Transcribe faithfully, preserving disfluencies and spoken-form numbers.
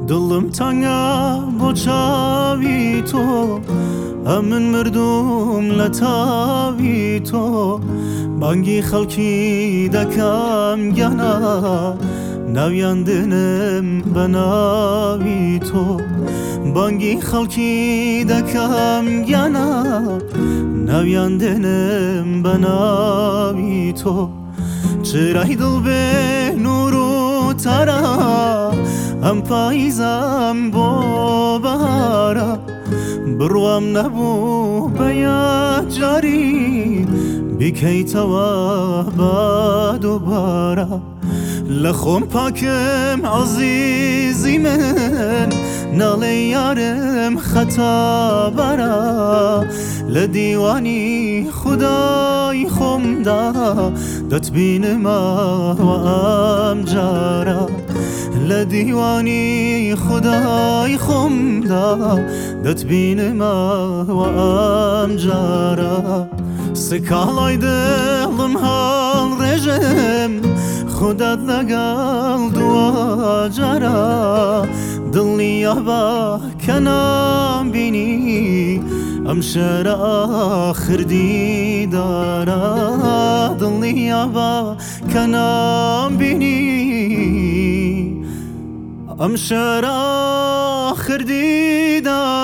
دڵم تەنگە بۆ چاوی تۆ ئەمن مردوم لە تاوی تۆ بانگی خەڵکی دەکەم گیانە ناویان دێنم بە ناوی تۆ بانگی خەڵکی دەکەم گیانە ناویان دێنم بە ناوی تۆ چرای دڵ بێ نور و تارە ئەم پاییزەم بۆ بەهارە بڕوام نەبوو بە یەکجاری بیکەیتەوە بە دووبارە لە خۆم پاکم عەزیزی من ناڵێ یارم خەتابەرە لە دیوانی خودای خۆمدا دەتبینمەوە ئەم جارە لە دیوانی خودای خۆمدا دەتبینمەوە ئەم جارە سکاڵای دڵم هەڵڕێژم خودت لەگەڵ دووەجارە دڵنیا بە کە نامبینی ئەم شەرە ئاخر دیدارە دڵنیا بە کە نامبینی ئەم شەرە ئاخر دیدارە